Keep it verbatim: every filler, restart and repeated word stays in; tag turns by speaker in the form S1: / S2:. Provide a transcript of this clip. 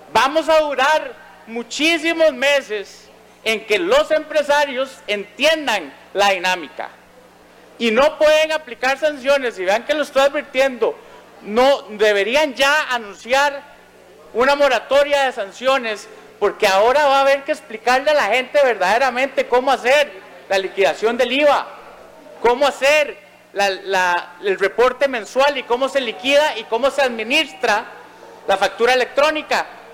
S1: Vamos a durar muchísimos meses en que los empresarios entiendan la dinámica y no pueden aplicar sanciones. Y vean que lo estoy advirtiendo, no deberían ya anunciar una moratoria de sanciones, porque ahora va a haber que explicarle a la gente verdaderamente cómo hacer la liquidación del I V A, cómo hacer la, la, el reporte mensual y cómo se liquida y cómo se administra la factura electrónica.